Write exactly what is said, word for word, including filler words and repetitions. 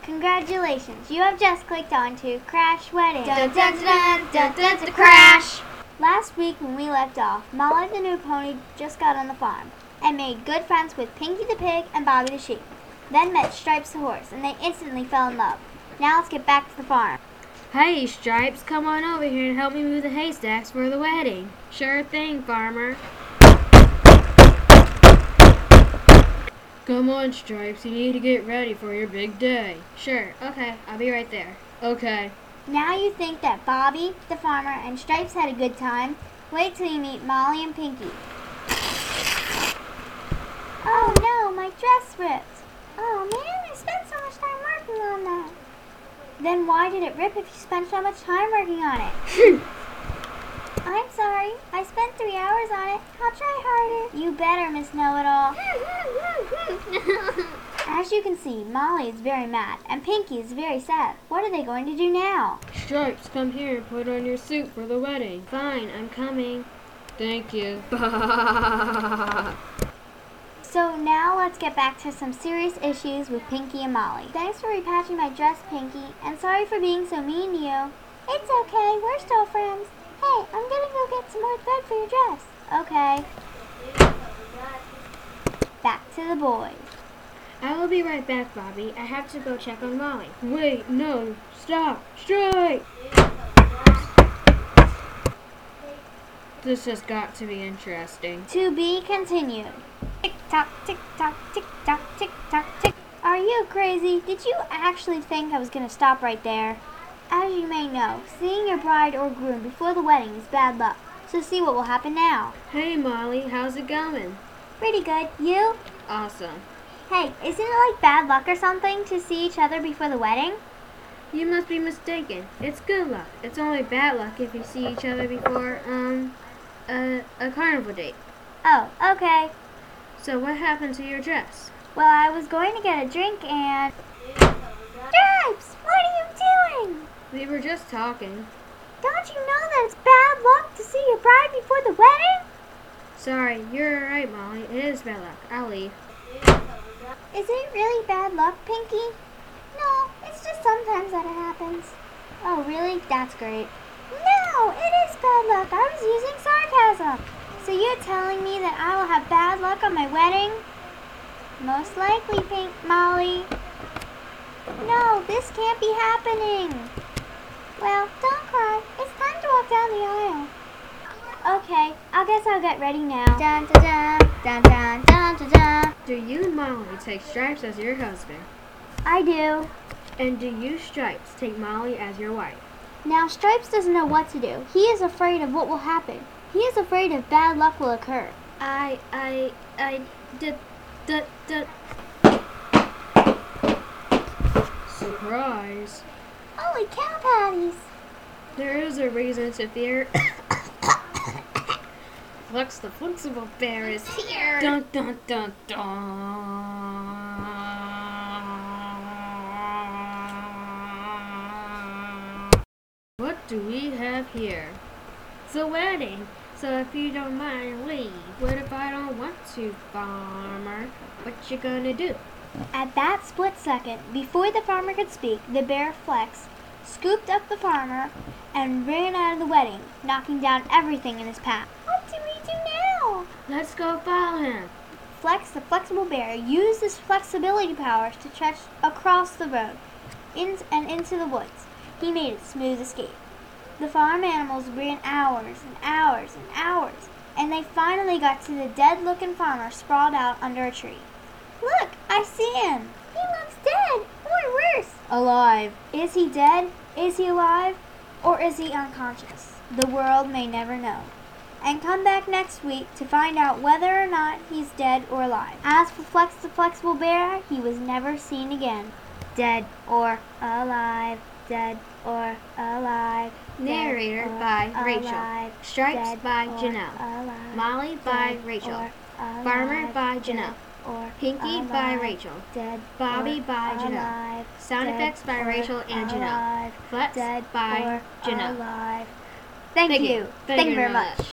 Congratulations, you have just clicked on to Crash Wedding. Dun dun dun dun dun dun crash! Last week when we left off, Molly the new pony just got on the farm and made good friends with Pinky the pig and Bobby the sheep. Then met Stripes the horse and they instantly fell in love. Now let's get back to the farm. Hey, Stripes, come on over here and help me move the haystacks for the wedding. Sure thing, farmer. Come on, Stripes, you need to get ready for your big day. Sure, okay, I'll be right there. Okay. Now you think that Bobby, the farmer, and Stripes had a good time? Wait till you meet Molly and Pinky. Oh no, my dress ripped. Oh man, I spent so much time working on that. Then why did it rip if you spent so much time working on it? I'm sorry, I spent three hours on it. I'll try harder. You better, Miss Know-It-All. As you can see, Molly is very mad, and Pinky is very sad. What are they going to do now? Stripes, come here and put on your suit for the wedding. Fine, I'm coming. Thank you. So now let's get back to some serious issues with Pinky and Molly. Thanks for repatching my dress, Pinky, and sorry for being so mean to you. It's okay, we're still friends. Hey, I'm gonna go get some more thread for your dress. Okay. Back to the boys. I will be right back, Bobby. I have to go check on Molly. Wait, no, stop, strike! This has got to be interesting. To be continued. Tick tock, tick tock, tick tock, tick tock, tick. Are you crazy? Did you actually think I was gonna stop right there? As you may know, seeing your bride or groom before the wedding is bad luck. So see what will happen now. Hey, Molly, how's it going? Pretty good. You? Awesome. Hey, isn't it like bad luck or something to see each other before the wedding? You must be mistaken. It's good luck. It's only bad luck if you see each other before, um, a, a carnival date. Oh, okay. So what happened to your dress? Well, I was going to get a drink and... Stripes! What are you doing? We were just talking. Don't you know that it's bad luck to see your bride before the wedding? Sorry, you're right, Molly. It is bad luck. I'll leave. Is it really bad luck, Pinky? No, it's just sometimes that it happens. Oh, really? That's great. No, it is bad luck. I was using sarcasm. So you're telling me that I will have bad luck on my wedding? Most likely, Pink Molly. No, this can't be happening. Well, don't cry. It's time to walk down the aisle. Okay, I guess I'll get ready now. Dun dun dun dun dun dun dun dun. Do you, Molly, take Stripes as your husband? I do. And do you, Stripes, take Molly as your wife? Now, Stripes doesn't know what to do. He is afraid of what will happen. He is afraid of bad luck will occur. I, I, I, did, did, did. Surprise. Holy cow patties. There is a reason to fear. Flex the flexible bear is here. Dun dun dun dun. What do we have here? It's a wedding. So if you don't mind, leave. What if I don't want to, farmer? What you gonna do? At that split second, before the farmer could speak, the bear Flex scooped up the farmer and ran out of the wedding, knocking down everything in his path. What do we do now? Let's go follow him. Flex, the flexible bear, used his flexibility powers to stretch across the road in, and into the woods. He made a smooth escape. The farm animals ran hours and hours and hours, and they finally got to the dead-looking farmer sprawled out under a tree. Look, I see him. He looks dead, or worse, alive. Is he dead? Is he alive? Or is he unconscious? The world may never know. And come back next week to find out whether or not he's dead or alive. As for Flex the Flexible Bear, he was never seen again. Dead or alive, dead or alive. Narrator by Rachel. Stripes by Janelle. Molly by Rachel. Farmer by Janelle. Pinky by Rachel. Bobby by Janelle. Sound effects by Rachel and Janelle. Flex by Janelle. Thank, Thank you. you. Thank you very much.